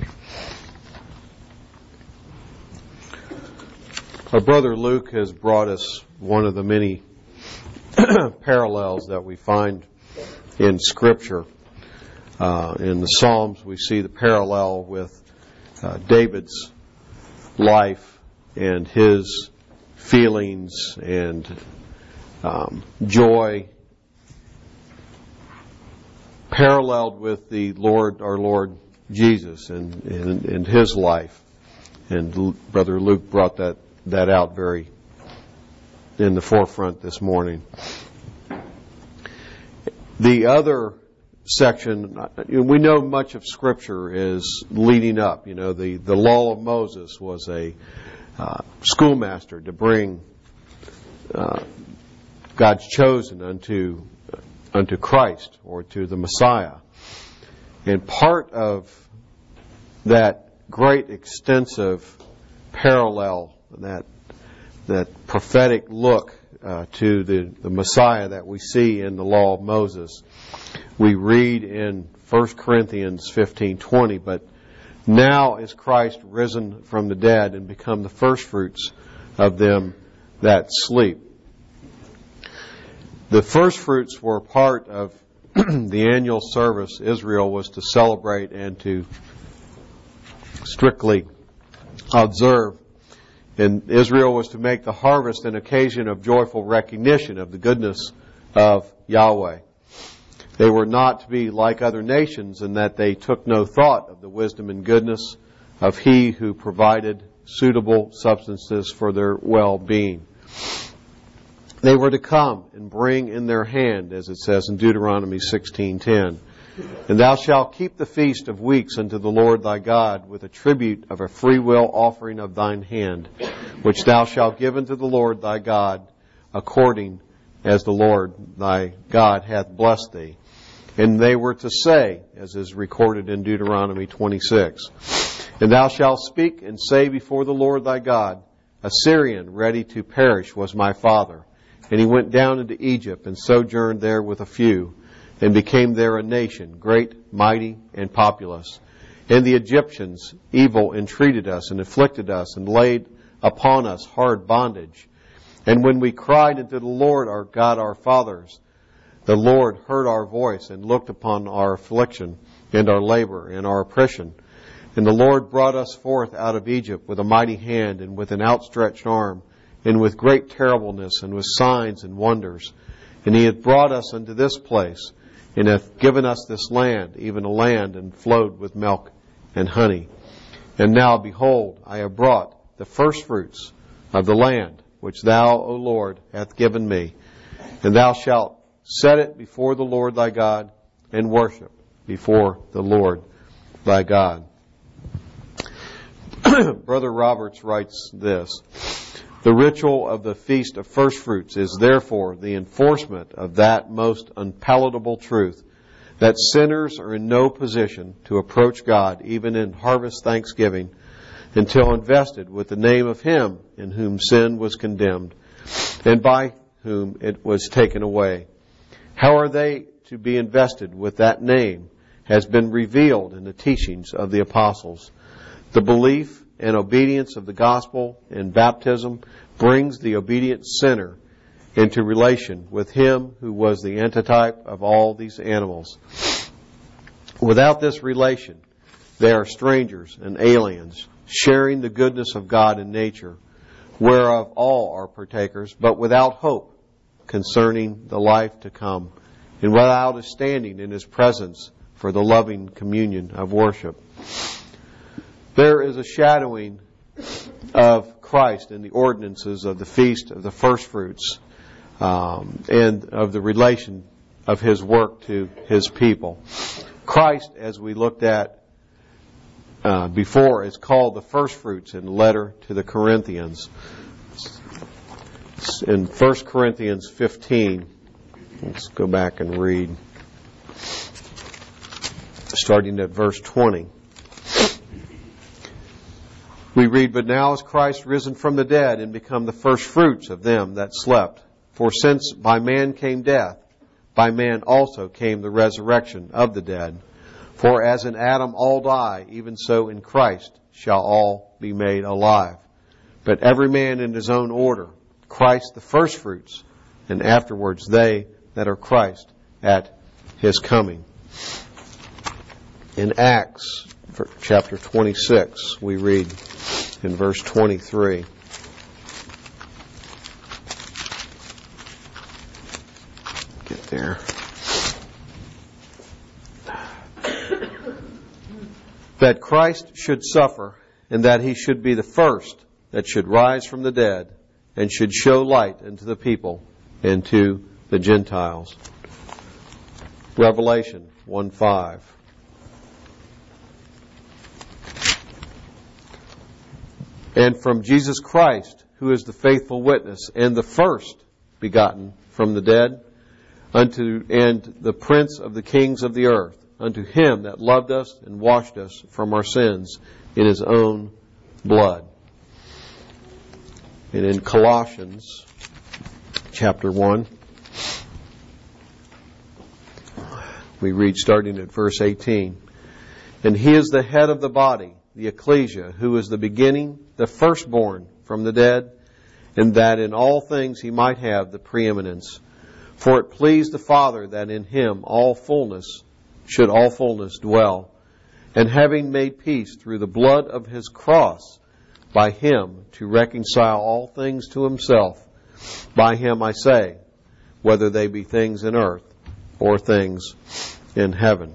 Our brother Luke has brought us one of the many parallels that we find in Scripture. In the Psalms, we see the parallel with David's life and his feelings and joy, paralleled with the Lord, our Lord Jesus, and his life. And Brother Luke brought that out very in the forefront this morning. The other section, we know much of Scripture is leading up. You know, the law of Moses was a schoolmaster to bring God's chosen unto Christ, or to the Messiah. And part of that great extensive parallel, that prophetic look to the Messiah that we see in the law of Moses. We read in 1 Corinthians 15:20, but now is Christ risen from the dead and become the firstfruits of them that sleep. The firstfruits were part of the annual service Israel was to celebrate and to strictly observe. And Israel was to make the harvest an occasion of joyful recognition of the goodness of Yahweh. They were not to be like other nations in that they took no thought of the wisdom and goodness of He who provided suitable substances for their well-being. They were to come and bring in their hand, as it says in Deuteronomy 16:10, "And thou shalt keep the feast of weeks unto the Lord thy God with a tribute of a freewill offering of thine hand, which thou shalt give unto the Lord thy God, according as the Lord thy God hath blessed thee." And they were to say, as is recorded in Deuteronomy 26, "And thou shalt speak and say before the Lord thy God, A Syrian ready to perish was my father. And he went down into Egypt and sojourned there with a few, and became there a nation, great, mighty, and populous. And the Egyptians evil entreated us and afflicted us and laid upon us hard bondage. And when we cried unto the Lord our God our fathers, the Lord heard our voice and looked upon our affliction and our labor and our oppression. And the Lord brought us forth out of Egypt with a mighty hand and with an outstretched arm, and with great terribleness and with signs and wonders. And He hath brought us unto this place, and hath given us this land, even a land and flowed with milk and honey. And now, behold, I have brought the firstfruits of the land, which thou, O Lord, hath given me. And thou shalt set it before the Lord thy God, and worship before the Lord thy God." Brother Roberts writes this: "The ritual of the Feast of Firstfruits is therefore the enforcement of that most unpalatable truth, that sinners are in no position to approach God, even in harvest thanksgiving, until invested with the name of Him in whom sin was condemned, and by whom it was taken away. How are they to be invested with that name has been revealed in the teachings of the apostles. The belief and obedience of the gospel and baptism brings the obedient sinner into relation with Him who was the antitype of all these animals. Without this relation, they are strangers and aliens, sharing the goodness of God in nature, whereof all are partakers, but without hope concerning the life to come, and without a standing in His presence for the loving communion of worship. There is a shadowing of Christ in the ordinances of the Feast of the Firstfruits, and of the relation of His work to His people. Christ, as we looked at before, is called the firstfruits in the letter to the Corinthians. In 1 Corinthians 15, let's go back and read, starting at verse 20. We read, "But now is Christ risen from the dead and become the firstfruits of them that slept. For since by man came death, by man also came the resurrection of the dead. For as in Adam all die, even so in Christ shall all be made alive. But every man in his own order, Christ the firstfruits, and afterwards they that are Christ at His coming." In Acts chapter 26, we read in verse 23. Get there. "That Christ should suffer, and that He should be the first that should rise from the dead, and should show light unto the people and to the Gentiles." Revelation 1:5. "And from Jesus Christ, who is the faithful witness, and the first begotten from the dead, and the Prince of the kings of the earth, unto Him that loved us and washed us from our sins in His own blood." And in Colossians chapter 1. We read starting at verse 18. And he is the head of the body, the ecclesia, who is the beginning, the firstborn from the dead, and that in all things he might have the preeminence. For it pleased the Father that in him all fullness dwell. And having made peace through the blood of his cross, by him to reconcile all things to himself. By him I say, whether they be things in earth or things in heaven.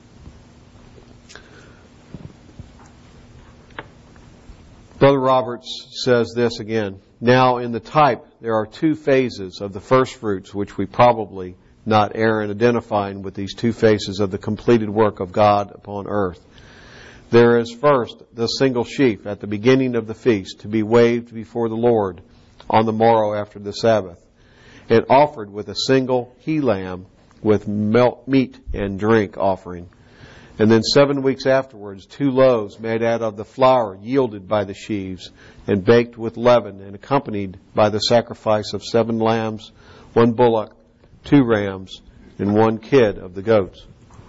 Brother Roberts says this again. Now in the type there are two phases of the first fruits, which we probably not err in identifying with these two phases of the completed work of God upon earth. There is first the single sheaf at the beginning of the feast to be waved before the Lord on the morrow after the Sabbath, and offered with a single he-lamb with meat and drink offering. And then 7 weeks afterwards, 2 loaves made out of the flour yielded by the sheaves and baked with leaven and accompanied by the sacrifice of 7 lambs, 1 bullock, 2 rams, and 1 kid of the goats.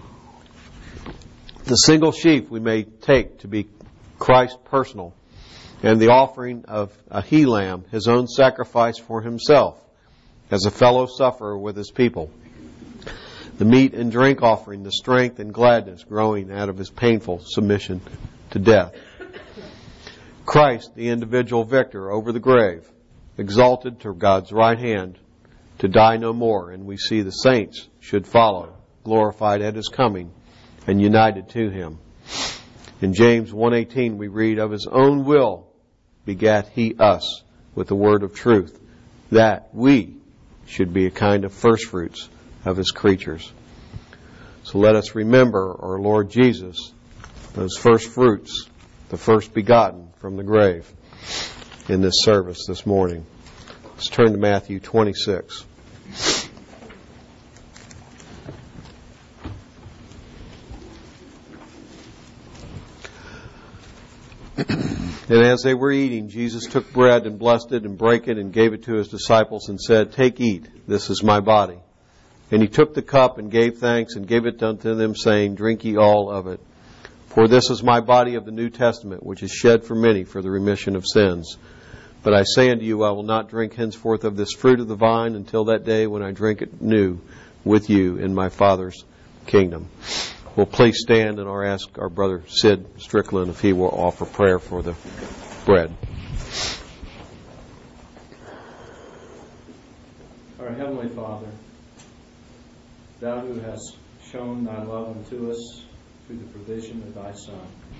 The single sheaf we may take to be Christ personal, and the offering of a he-lamb, his own sacrifice for himself, as a fellow sufferer with his people. The meat and drink offering, the strength and gladness growing out of his painful submission to death. Christ, the individual victor over the grave, exalted to God's right hand to die no more, and we see the saints should follow, glorified at his coming and united to him. In James 1:18 we read, of his own will begat he us with the word of truth, that we should be a kind of first fruits of his creatures. So let us remember our Lord Jesus, those first fruits, the first begotten from the grave, in this service this morning. Let's turn to Matthew 26. And as they were eating, Jesus took bread and blessed it and brake it and gave it to his disciples and said, take, eat, this is my body. And he took the cup and gave thanks and gave it unto them, saying, drink ye all of it. For this is my body of the New Testament, which is shed for many for the remission of sins. But I say unto you, I will not drink henceforth of this fruit of the vine until that day when I drink it new with you in my Father's kingdom. We'll please stand, and I'll ask our brother Sid Strickland if he will offer prayer for the bread. Our Heavenly Father, Thou who hast shown Thy love unto us through the provision of Thy Son,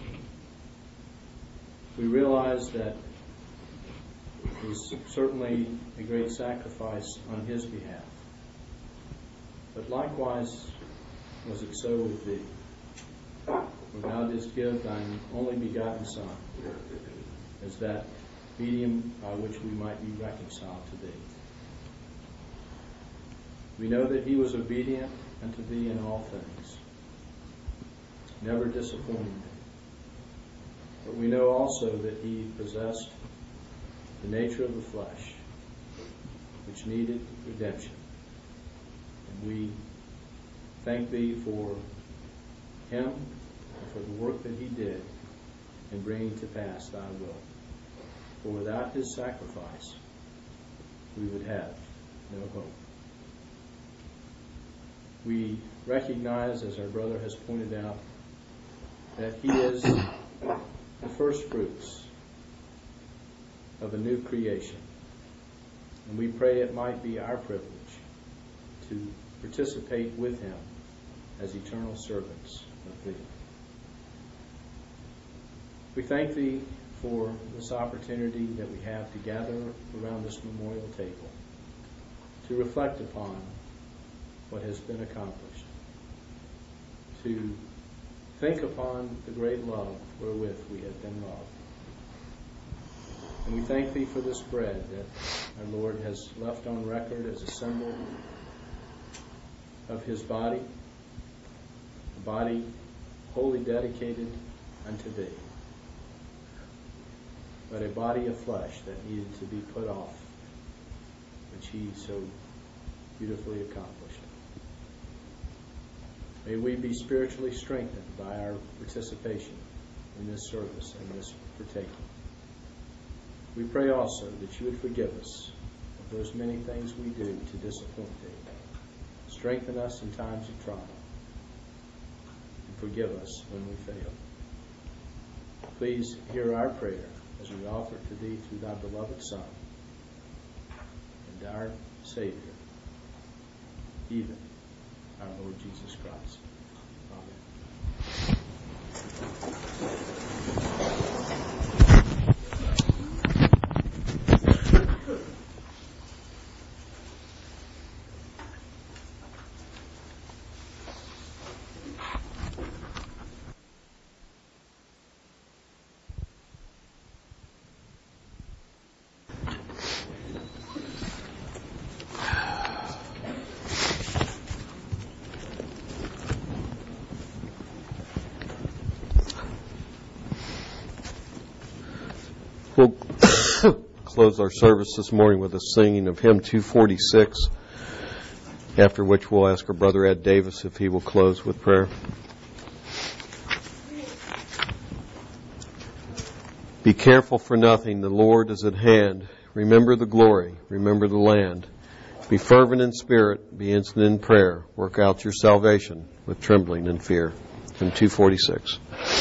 we realize that it was certainly a great sacrifice on His behalf. But likewise was it so with Thee. For Thou didst give Thine only begotten Son as that medium by which we might be reconciled to Thee. We know that He was obedient unto Thee in all things, never disappointing Thee. But we know also that He possessed the nature of the flesh, which needed redemption. And we thank Thee for Him and for the work that He did in bringing to pass Thy will. For without His sacrifice, we would have no hope. We recognize, as our brother has pointed out, that He is the first fruits of a new creation. And we pray it might be our privilege to participate with Him as eternal servants of Thee. We thank Thee for this opportunity that we have to gather around this memorial table to reflect upon what has been accomplished, to think upon the great love wherewith we have been loved. And we thank Thee for this bread that our Lord has left on record as a symbol of His body, a body wholly dedicated unto Thee, but a body of flesh that needed to be put off which he so beautifully accomplished. May we be spiritually strengthened by our participation in this service and this partaking. We pray also that you would forgive us of those many things we do to disappoint thee. Strengthen us in times of trial, and forgive us when we fail. Please hear our prayer as we offer it to thee through thy beloved Son and our Savior, even our Lord Jesus Christ. Amen. We'll close our service this morning with a singing of hymn 246, after which we'll ask our brother Ed Davis if he will close with prayer. Be careful for nothing, the Lord is at hand. Remember the glory, remember the land. Be fervent in spirit, be instant in prayer. Work out your salvation with trembling and fear. Hymn 246.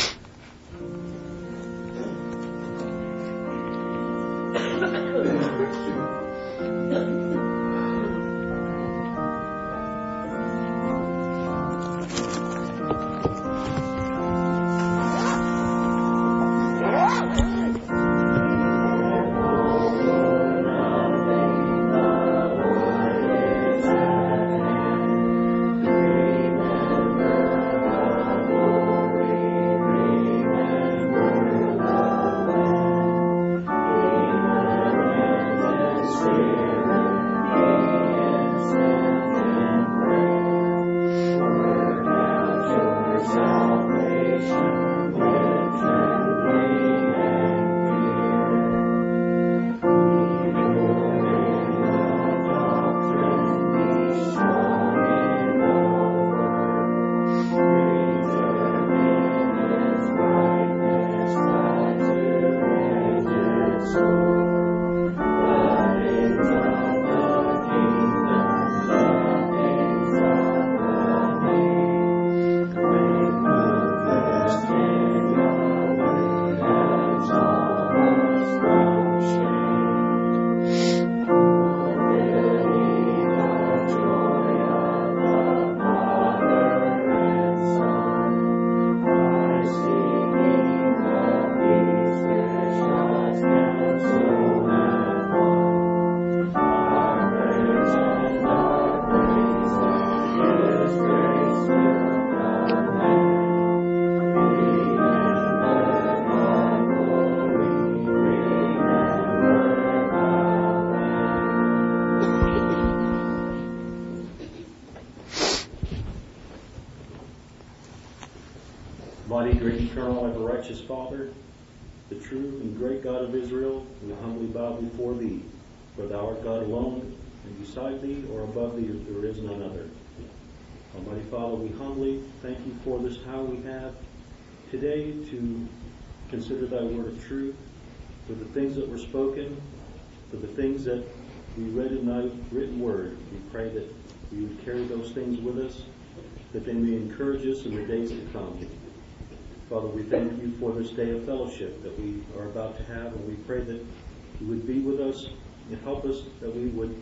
Mighty, great, eternal, ever-righteous Father, the true and great God of Israel, we humbly bow before Thee, for Thou art God alone, and beside Thee or above Thee there is none other. Almighty Father, we humbly thank You for this time we have today to consider Thy word of truth, for the things that were spoken, for the things that we read in Thy written word. We pray that We would carry those things with us, that they may encourage us in the days to come. Father, we thank You for this day of fellowship that we are about to have, and we pray that You would be with us and help us, that we would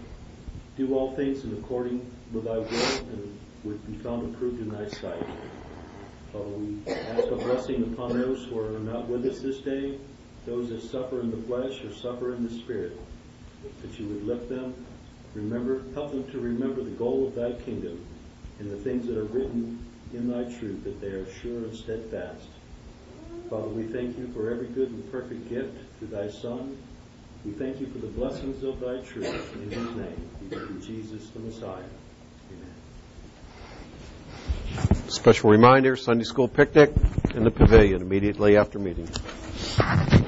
do all things in according with Thy will and would be found approved in Thy sight. Father, we ask a blessing upon those who are not with us this day, those that suffer in the flesh or suffer in the spirit, that You would lift them, help them to remember the goal of Thy kingdom and the things that are written in Thy truth, that they are sure and steadfast. Father, we thank You for every good and perfect gift through Thy Son. We thank You for the blessings of Thy truth. In His name, through Jesus the Messiah. Amen. Special reminder, Sunday school picnic in the pavilion immediately after meeting.